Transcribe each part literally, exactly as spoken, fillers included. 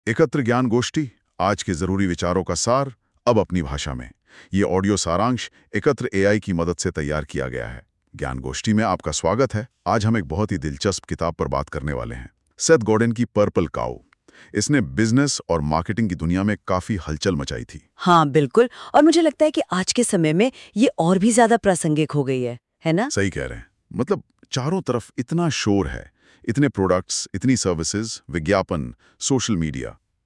एकत्र ज्ञान गोष्ठी, आज के जरूरी विचारों का सार, अब अपनी भाषा में। ये ऑडियो सारांश एकत्र एआई की मदद से तैयार किया गया है। ज्ञान गोष्ठी में आपका स्वागत है। आज हम एक बहुत ही दिलचस्प किताब पर बात करने वाले हैं, सेथ गॉर्डन की पर्पल काउ। इसने बिजनेस और मार्केटिंग की दुनिया में काफी हलचल मचाई थी। हाँ बिल्कुल, और मुझे लगता है कि आज के समय में ये और भी ज्यादा प्रासंगिक हो गई है है ना? सही कह रहे हैं। मतलब चारों तरफ इतना शोर है, इतने प्रोडक्ट्स, इतनी सर्विसेज, विज्ञापन, सोशल मीडिया।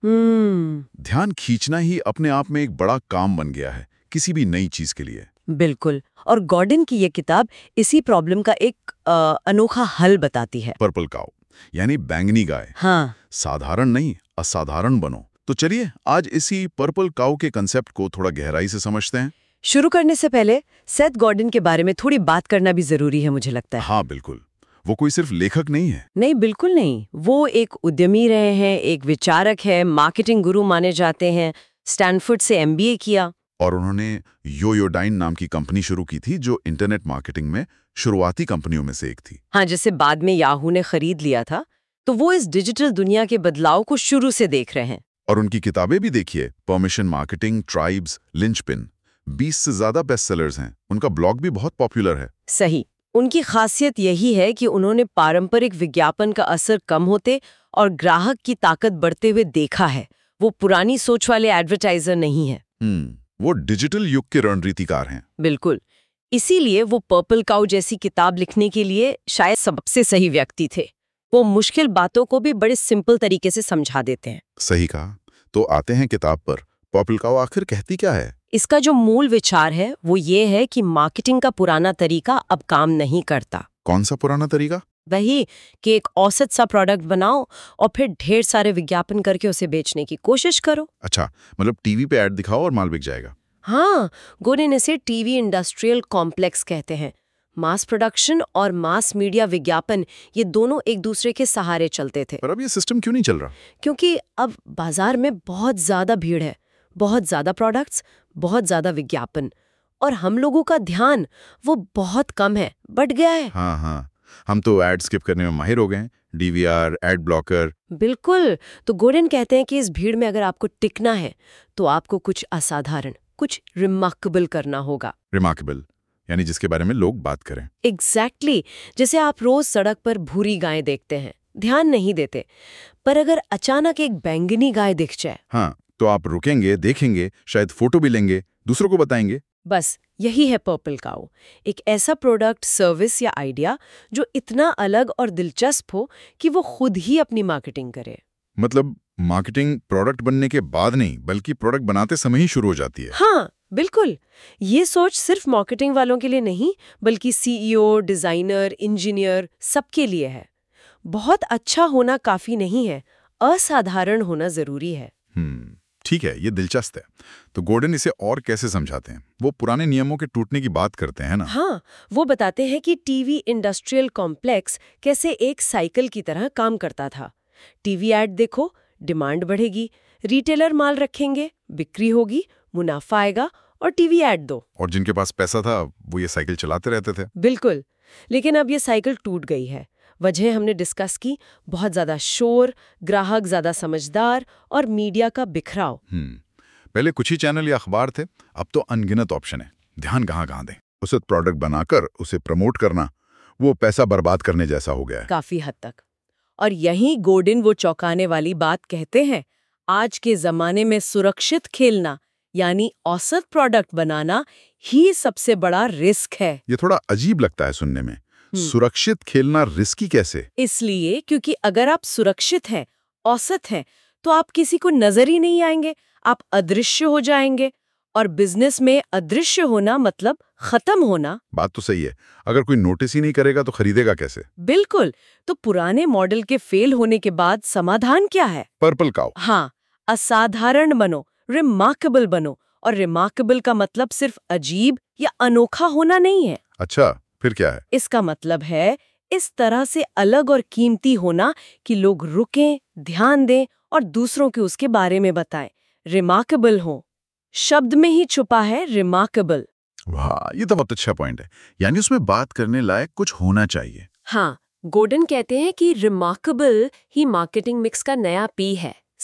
हम्म ध्यान खींचना ही अपने आप में एक बड़ा काम बन गया है किसी भी नई चीज के लिए। बिल्कुल, और गॉर्डन की ये किताब इसी प्रॉब्लम का एक अ, अनोखा हल बताती है। पर्पल काउ यानी बैंगनी गाय। हाँ साधारण नहीं, असाधारण बनो। तो चलिए आज इसी पर्पल काउ के कंसेप्ट को थोड़ा गहराई से समझते हैं। शुरू करने से पहले सेथ गॉर्डन के बारे में थोड़ी बात करना भी जरूरी है, मुझे लगता है। हाँ बिल्कुल, वो कोई सिर्फ लेखक नहीं है। नहीं, बिल्कुल नहीं। वो एक उद्यमी रहे हैं, एक विचारक है, मार्केटिंग गुरु माने जाते हैं, स्टैनफोर्ड से एमबीए किया। और उन्होंने योयोडाइन नाम की कंपनी शुरू की थी, जो इंटरनेट मार्केटिंग में शुरुआती कंपनियों में से एक थी। हाँ, जिसे बाद में याहू ने खरीद लिया था। तो वो इस डिजिटल दुनिया के बदलाव को शुरू से देख रहे हैं। और उनकी किताबें भी देखिए, परमिशन मार्केटिंग, ट्राइब्स, लिंचपिन। बीस से ज्यादा बेस्ट सेलर्स हैं। उनका ब्लॉग भी बहुत पॉपुलर है। सही। उनकी खासियत यही है कि उन्होंने पारंपरिक विज्ञापन का असर कम होते और ग्राहक की ताकत बढ़ते हुए देखा है। वो पुरानी सोच वाले एडवर्टाइजर नहीं है। हम्म वो डिजिटल युग के रणनीतिकार हैं। बिल्कुल। इसीलिए वो पर्पल काउ जैसी किताब लिखने के लिए शायद सबसे सही व्यक्ति थे। वो मुश्किल बातों को भी बड़े सिंपल तरीके से समझा देते हैं। सही कहा। तो आते हैं किताब पर। पर्पल काउ आखिर कहती क्या है? इसका जो मूल विचार है वो ये है कि मार्केटिंग का पुराना तरीका अब काम नहीं करता। कौन सा पुराना तरीका? वही कि एक औसत सा प्रोडक्ट बनाओ और फिर ढेर सारे विज्ञापन करके उसे बेचने की कोशिश करो। अच्छा, मतलब टीवी पे ऐड दिखाओ और माल बिक जाएगा। हाँ, गोरेन इसे टीवी इंडस्ट्रियल कॉम्प्लेक्स कहते हैं। मास प्रोडक्शन और मास मीडिया विज्ञापन, ये दोनों एक दूसरे के सहारे चलते थे। पर अब ये सिस्टम क्यों नहीं चल रहा? क्योंकि अब बाजार में बहुत ज्यादा भीड़ है, बहुत ज्यादा प्रोडक्ट्स, बहुत ज्यादा विज्ञापन, और हम लोगों का ध्यान वो बहुत कम है, बढ़ गया है। हाँ हाँ, हम तो ऐड स्किप करने में माहिर हो गए हैं। DVR, ad blocker. बिल्कुल। तो गोरेन कहते हैं कि इस भीड़ में अगर आपको टिकना है तो आपको कुछ असाधारण, कुछ रिमार्केबल करना होगा। रिमार्केबल यानी जिसके बारे में लोग बात करें। Exactly exactly। जैसे आप रोज सड़क पर भूरी गाय देखते हैं, ध्यान नहीं देते, पर अगर अचानक एक बैंगनी गाय दिख जाए, हाँ, तो आप रुकेंगे, देखेंगे, शायद फोटो भी लेंगे, दूसरों को बताएंगे। बस यही है पर्पल काउ। एक ऐसा प्रोडक्ट, सर्विस या आइडिया जो इतना अलग और दिलचस्प हो कि वो खुद ही अपनी मार्केटिंग करे। मतलब मार्केटिंग प्रोडक्ट बनने के बाद नहीं, बल्कि प्रोडक्ट बनाते समय ही शुरू हो जाती है। हाँ बिल्कुल। ये सोच सिर्फ मार्केटिंग वालों के लिए नहीं, बल्कि सीईओ, डिजाइनर, इंजीनियर, सबके लिए है। बहुत अच्छा होना काफी नहीं है, असाधारण होना जरूरी है। हम्म ठीक है, ये दिलचस्प है। तो गॉर्डन इसे और कैसे समझाते हैं? वो पुराने नियमों के टूटने की बात करते हैं ना? हाँ, वो बताते हैं कि टीवी इंडस्ट्रियल कॉम्प्लेक्स कैसे एक साइकिल की तरह काम करता था। टीवी ऐड देखो, डिमांड बढ़ेगी, रिटेलर माल रखेंगे, बिक्री होगी, मुनाफा आएगा, और टीवी ऐड दो। और जिनके पास पैसा था वो ये साइकिल चलाते रहते थे। बिल्कुल। लेकिन अब ये साइकिल टूट गई है। वजह हमने डिस्कस की, बहुत ज्यादा शोर, ग्राहक ज्यादा समझदार, और मीडिया का बिखराव। हम्म पहले कुछ ही चैनल या अखबार थे, अब तो अनगिनत ऑप्शन है। ध्यान कहाँ कहाँ दें? उसे प्रोडक्ट बनाकर उसे प्रमोट करना, वो पैसा बर्बाद करने जैसा हो गया है काफी हद तक। और यही गॉर्डन वो चौंकाने वाली बात कहते हैं, आज के जमाने में सुरक्षित खेलना यानी औसत प्रोडक्ट बनाना ही सबसे बड़ा रिस्क है। ये थोड़ा अजीब लगता है सुनने में। सुरक्षित खेलना रिस्की कैसे? इसलिए क्योंकि अगर आप सुरक्षित हैं, औसत हैं, तो आप किसी को नजर ही नहीं आएंगे, आप अदृश्य हो जाएंगे। और बिजनेस में अदृश्य होना मतलब खत्म होना। बात तो सही है। अगर कोई नोटिस ही नहीं करेगा तो खरीदेगा कैसे? बिल्कुल। तो पुराने मॉडल के फेल होने के बाद समाधान क्या है? Purple cow. हाँ, असाधारण बनो, रिमार्केबल बनो। और रिमार्केबल का मतलब सिर्फ अजीब या अनोखा होना नहीं है। अच्छा, फिर क्या है? इसका मतलब है इस तरह से अलग और कीमती होना कि लोग रुकें, ध्यान दें और दूसरों के उसके बारे में बताएं। रिमार्केबल हो, शब्द में ही छुपा है रिमार्केबल। वाह, ये तो बहुत अच्छा पॉइंट है। यानी उसमें बात करने लायक कुछ होना चाहिए। हाँ, गॉर्डन कहते हैं कि रिमार्केबल ही मार्केटिंग मिक्स का नया पी है।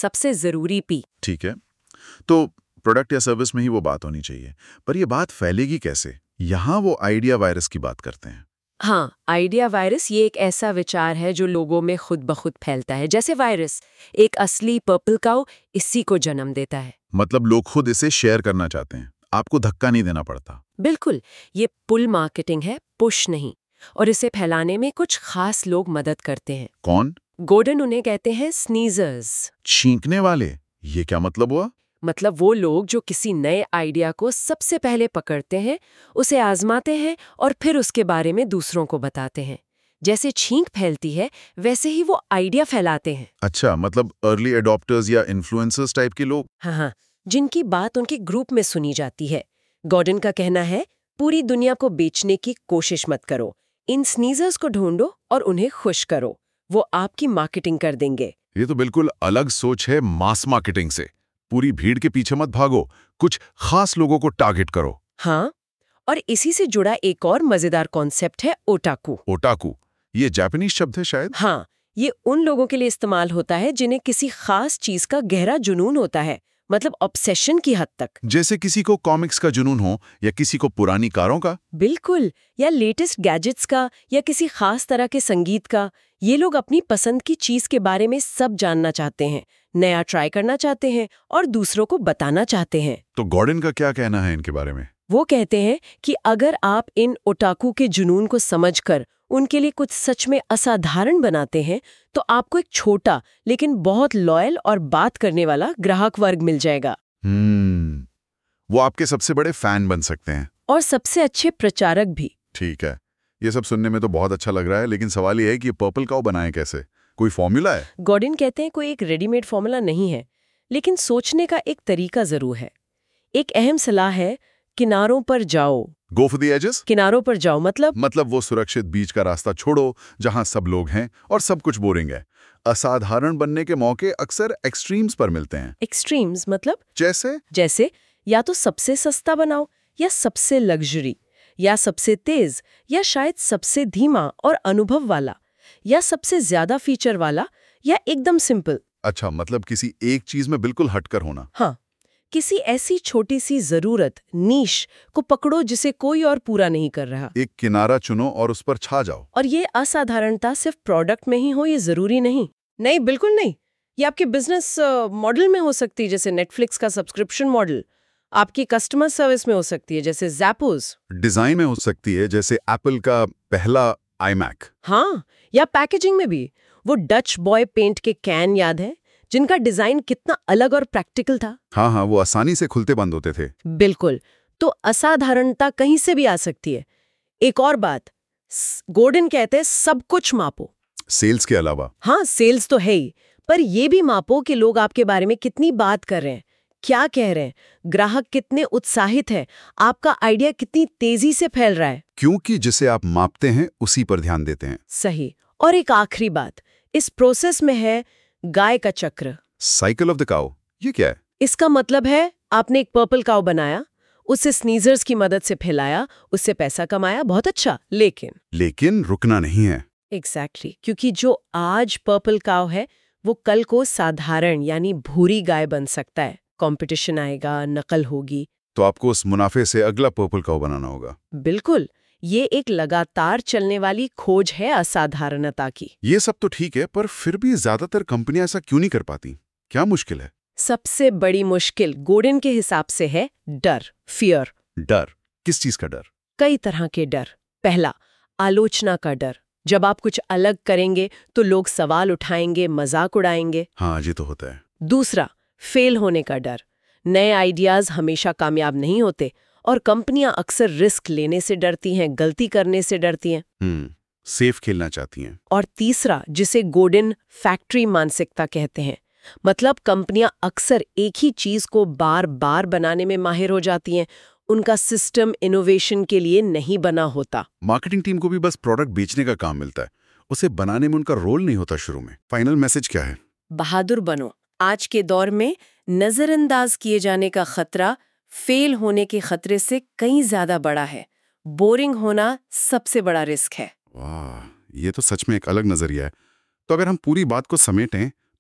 सबसे जरूरी पी। ठीक है, तो प्रोडक्ट या सर्विस में ही वो बात होनी चाहिए, पर ये बात फैलेगी कैसे? यहाँ वो आइडिया वायरस की बात करते हैं। हाँ, आइडिया वायरस ये एक ऐसा विचार है जो लोगों में खुद ब खुद फैलता है, जैसे वायरस एक असली पर्पल काऊ इसी को जन्म देता है। मतलब लोग खुद इसे शेयर करना चाहते हैं, आपको धक्का नहीं देना पड़ता। बिल्कुल, ये पुल मार्केटिंग है, पुश नहीं। और इसे फैलाने में कुछ खास लोग मदद करते हैं। कौन? गॉर्डन उन्हें कहते हैं स्नीजर्स। छींकने वाले? ये क्या मतलब हुआ? मतलब वो लोग जो किसी नए आइडिया को सबसे पहले पकड़ते हैं, उसे आजमाते हैं और फिर उसके बारे में दूसरों को बताते हैं। जैसे छींक फैलती है, वैसे ही वो आइडिया फैलाते हैं। अच्छा, मतलब अर्ली एडॉप्टर्स या इन्फ्लुएंसर्स टाइप के लोग। हाँ हाँ, जिनकी बात उनके ग्रुप में सुनी जाती है। गॉर्डन का कहना है, पूरी दुनिया को बेचने की कोशिश मत करो, इन स्नीजर्स को ढूंढो और उन्हें खुश करो, वो आपकी मार्केटिंग कर देंगे। ये तो बिल्कुल अलग सोच है मास मार्केटिंग से। पूरी भीड़ के पीछे मत भागो, कुछ खास लोगों को टारगेट करो। हाँ, और इसी से जुड़ा एक और मजेदार कॉन्सेप्ट है ओटाकू। ओटाकू, ये जापानीज शब्द है शायद। हाँ, ये उन लोगों के लिए इस्तेमाल होता है जिन्हें किसी खास चीज का गहरा जुनून होता है, मतलब ऑब्सेशन की हद तक। जैसे किसी को कॉमिक्स का जुनून हो या किसी को पुरानी कारों का। बिल्कुल, या लेटेस्ट गैजेट्स का या किसी खास तरह के संगीत का। ये लोग अपनी पसंद की चीज के बारे में सब जानना चाहते हैं, नया ट्राई करना चाहते हैं और दूसरों को बताना चाहते हैं। तो गॉर्डन का क्या कहना है इनके बारे में? वो कहते हैं कि अगर आप इन ओटाकू के जुनून को समझकर उनके लिए कुछ सच में असाधारण बनाते हैं, तो आपको एक छोटा लेकिन बहुत लॉयल और बात करने वाला ग्राहक वर्ग मिल जाएगा। हम्म, वो आपके सबसे बड़े फैन बन सकते हैं। और सबसे अच्छे प्रचारक भी। ठीक है, ये सब सुनने में तो बहुत अच्छा लग रहा है, लेकिन सवाल ये है कि ये पर्पल काऊ बनाए कैसे? कोई फॉर्मूला है? गॉर्डन कहते हैं कोई एक रेडीमेड फॉर्मूला नहीं है, लेकिन सोचने का एक तरीका जरूर है। एक अहम सलाह है, किनारों पर जाओ। Go for the edges? किनारों पर जाओ मतलब मतलब वो सुरक्षित बीच का रास्ता छोड़ो जहां सब लोग हैं और सब कुछ बोरिंग है। असाधारण बनने के मौके अक्सर एक्सट्रीम्स पर मिलते हैं। एक्सट्रीम्स मतलब जैसे? जैसे या तो सबसे सस्ता बनाओ, या सबसे लग्जरी, या सबसे तेज, या शायद सबसे धीमा और अनुभव वाला, या सबसे ज्यादा फीचर वाला, या एकदम सिंपल। अच्छा, मतलब किसी एक चीज में बिल्कुल हटकर होना। हाँ, किसी ऐसी छोटी सी जरूरत, नीश को पकड़ो जिसे कोई और पूरा नहीं कर रहा। एक किनारा चुनो और उस पर छा जाओ। और ये असाधारणता सिर्फ प्रोडक्ट में ही हो, ये जरूरी नहीं। नहीं, बिल्कुल नहीं। ये आपके बिजनेस मॉडल में हो सकती है, जैसे नेटफ्लिक्स का सब्सक्रिप्शन मॉडल। आपकी कस्टमर सर्विस में हो सकती है, जैसे ज़ैपोस। डिजाइन में हो सकती है, जैसे एप्पल का पहला आईमैक। हाँ, या पैकेजिंग में भी। वो डच बॉय पेंट के कैन याद है, जिनका डिजाइन कितना अलग और प्रैक्टिकल था। हाँ हाँ, वो आसानी से खुलते बंद होते थे। बिल्कुल। तो असाधारणता कहीं से भी आ सकती है। एक और बात, गॉर्डन कहते हैं सब कुछ मापो। सेल्स के अलावा? हाँ, सेल्स तो है ही, पर ये भी मापो कि लोग आपके बारे में कितनी बात कर रहे हैं, क्या कह रहे हैं, ग्राहक कितने उत्साहित है, आपका आइडिया कितनी तेजी से फैल रहा है। क्योंकि जिसे आप मापते हैं उसी पर ध्यान देते हैं। सही। और एक आखिरी बात, इस प्रोसेस में है गाय का चक्र। साइकिल ऑफ द काउ, ये क्या है? इसका मतलब है, आपने एक पर्पल काउ बनाया, उसे स्नीजर्स की मदद से फैलाया, उससे पैसा कमाया, बहुत अच्छा, लेकिन लेकिन रुकना नहीं है। एग्जैक्टली exactly, क्योंकि जो आज पर्पल काउ है वो कल को साधारण यानी भूरी गाय बन सकता है। कंपटीशन आएगा, नकल होगी। तो आपको उस मुनाफे से अगला पर्पल काउ बनाना होगा। बिल्कुल, ये एक लगातार चलने वाली खोज है असाधारणता की। ये सब तो ठीक है, पर फिर भी ज्यादातर कंपनियां ऐसा क्यों नहीं कर पाती? क्या मुश्किल है? सबसे बड़ी मुश्किल गॉर्डन के हिसाब से है डर, फियर। डर? किस चीज का डर? कई तरह के डर। पहला, आलोचना का डर। जब आप कुछ अलग करेंगे तो लोग सवाल उठाएंगे, मजाक उड़ाएंगे। हाँ, ये तो होता है। दूसरा, फेल होने का डर। नए आइडियाज हमेशा कामयाब नहीं होते और कंपनियां अक्सर रिस्क लेने से डरती हैं, गलती करने से डरती हैं। हम्म, सेफ खेलना चाहती हैं। और तीसरा, जिसे गॉर्डन फैक्ट्री मानसिकता कहते हैं, मतलब कंपनियां अक्सर एक ही चीज को बार बार बनाने में माहिर हो जाती हैं, उनका सिस्टम इनोवेशन के लिए नहीं बना होता। मार्केटिंग टीम को भी बस प्रोडक्ट बेचने का काम मिलता है, उसे बनाने में उनका रोल नहीं होता शुरू में। फाइनल मैसेज क्या है? बहादुर बनो। आज के दौर में नजरअंदाज किए जाने का खतरा फेल होने के खतरे से कहीं ज्यादा बड़ा है। बोरिंग होना सबसे बड़ा रिस्क है। वाह, ये तो सच में एक अलग नजरिया है। तो अगर हम पूरी बात को समेटें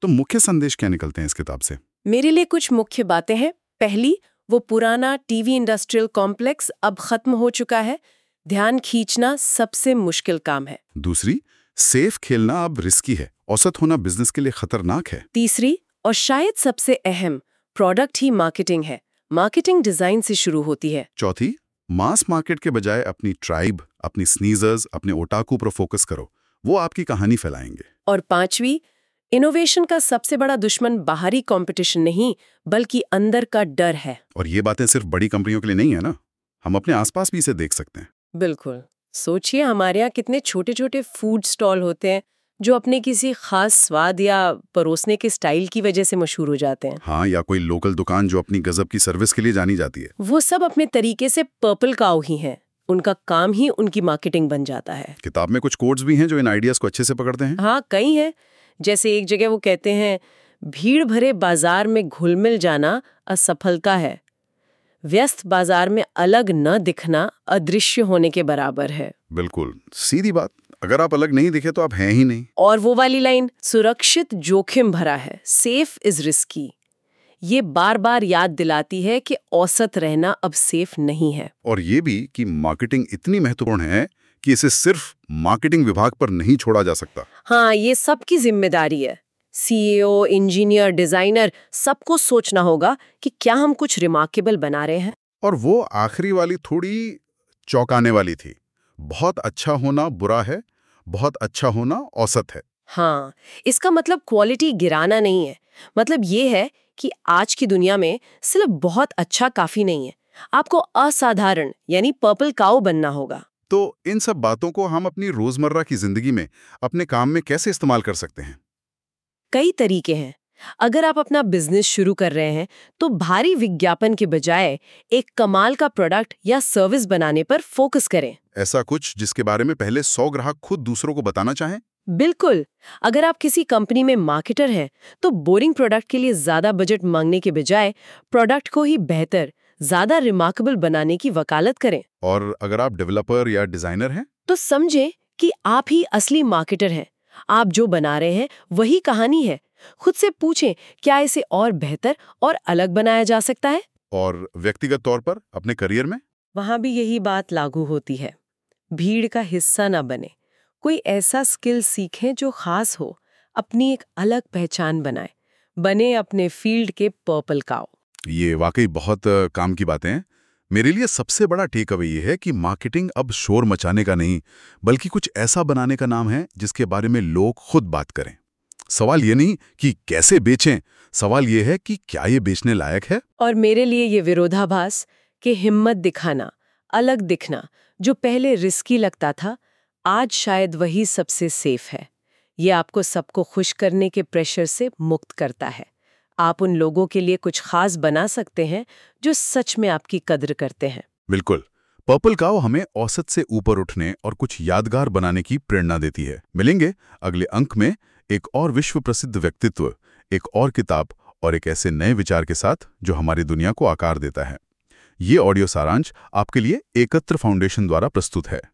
तो मुख्य संदेश क्या निकलते हैं इस किताब से? मेरे लिए कुछ मुख्य बातें हैं। पहली, वो पुराना टीवी इंडस्ट्रियल कॉम्प्लेक्स अब खत्म हो चुका है। ध्यान खींचना सबसे मुश्किल काम है। दूसरी, सेफ खेलना अब रिस्की है, औसत होना बिजनेस के लिए खतरनाक है। तीसरी, और शायद सबसे अहम, प्रोडक्ट ही मार्केटिंग है। मार्केटिंग डिजाइन से शुरू होती है। चौथी, मास मार्केट के बजाय अपनी ट्राइब, अपनी स्नीजर्स, अपने ओटाकू पर फोकस करो, वो आपकी कहानी फैलाएंगे। और पांचवी, इनोवेशन का सबसे बड़ा दुश्मन बाहरी कंपटीशन नहीं, बल्कि अंदर का डर है। और ये बातें सिर्फ बड़ी कंपनियों के लिए नहीं है ना, हम अपने आसपास भी इसे देख सकते हैं। बिल्कुल। सोचिए, हमारे यहाँ कितने छोटे छोटे फूड स्टॉल होते हैं जो अपने किसी खास स्वाद या परोसने के स्टाइल की वजह से मशहूर हो जाते हैं। हाँ, या कोई लोकल दुकान जो अपनी गजब की सर्विस के लिए जानी जाती है। वो सब अपने तरीके से पर्पल काऊ ही हैं। उनका काम ही उनकी मार्केटिंग बन जाता है। किताब में कुछ कोड्स भी हैं जो इन आइडियाज को अच्छे से पकड़ते हैं। हाँ, कई हैं। जैसे एक जगह वो कहते हैं, भीड़ भरे बाजार में घुल मिल जाना असफलता है, व्यस्त बाजार में अलग न दिखना अदृश्य होने के बराबर है। बिल्कुल सीधी बात, अगर आप अलग नहीं दिखे तो आप हैं ही नहीं। और वो वाली लाइन, सुरक्षित जोखिम भरा है, सेफ इज रिस्की, ये बार बार याद दिलाती है कि औसत रहना अब सेफ नहीं है। और ये भी कि मार्केटिंग इतनी महत्वपूर्ण है कि इसे सिर्फ मार्केटिंग विभाग पर नहीं छोड़ा जा सकता। हाँ, ये सबकी जिम्मेदारी है। सीईओ, इंजीनियर, डिजाइनर, सबको सोचना होगा कि क्या हम कुछ रिमार्केबल बना रहे हैं। और वो आखिरी वाली थोड़ी चौंकाने वाली थी, बहुत अच्छा होना बुरा है, बहुत अच्छा होना औसत है। हाँ, इसका मतलब क्वालिटी गिराना नहीं है। मतलब ये है कि आज की दुनिया में सिर्फ बहुत अच्छा काफी नहीं है, आपको असाधारण यानी पर्पल काऊ बनना होगा। तो इन सब बातों को हम अपनी रोजमर्रा की जिंदगी में, अपने काम में कैसे इस्तेमाल कर सकते हैं? कई तरीके हैं। अगर आप अपना बिजनेस शुरू कर रहे हैं तो भारी विज्ञापन के बजाय एक कमाल का प्रोडक्ट या सर्विस बनाने पर फोकस करें। ऐसा कुछ जिसके बारे में पहले सौ ग्राहक खुद दूसरों को बताना चाहें? बिल्कुल। अगर आप किसी कंपनी में मार्केटर हैं तो बोरिंग प्रोडक्ट के लिए ज्यादा बजट मांगने के बजाय प्रोडक्ट को ही बेहतर, ज्यादा रिमार्केबल बनाने की वकालत करें। और अगर आप डेवलपर या डिजाइनर हैं तो समझें कि आप ही असली मार्केटर हैं। आप जो बना रहे हैं वही कहानी है। खुद से पूछें, क्या इसे और बेहतर और अलग बनाया जा सकता है? और व्यक्तिगत तौर पर अपने करियर में वहां भी यही बात लागू होती है। भीड़ का हिस्सा ना बने, कोई ऐसा स्किल सीखें जो खास हो, अपनी एक अलग पहचान बनाए, बने अपने फील्ड के पर्पल काऊ। ये वाकई बहुत अ, काम की बातें हैं। मेरे लिए सबसे बड़ा टेक अवे ये है कि मार्केटिंग अब शोर मचाने का नहीं, बल्कि कुछ ऐसा बनाने का नाम है जिसके बारे में लोग खुद बात करें। सवाल ये नहीं कि कैसे बेचें, सवाल ये है कि क्या ये बेचने लायक है। और मेरे लिए ये विरोधाभास कि हिम्मत दिखाना, अलग दिखना, जो पहले रिस्की लगता था, आज शायद वही सबसे सेफ है। ये आपको सबको खुश करने के प्रेशर से मुक्त करता है। आप उन लोगों के लिए कुछ खास बना सकते हैं जो सच में आपकी कद्र करते हैं। बिल्कुल, पर्पल काऊ हमें औसत से ऊपर उठने और कुछ यादगार बनाने की प्रेरणा देती है। मिलेंगे अगले अंक में एक और विश्व प्रसिद्ध व्यक्तित्व, एक और किताब और एक ऐसे नए विचार के साथ जो हमारी दुनिया को आकार देता है। ये ऑडियो सारांश आपके लिए एकत्र फाउंडेशन द्वारा प्रस्तुत है।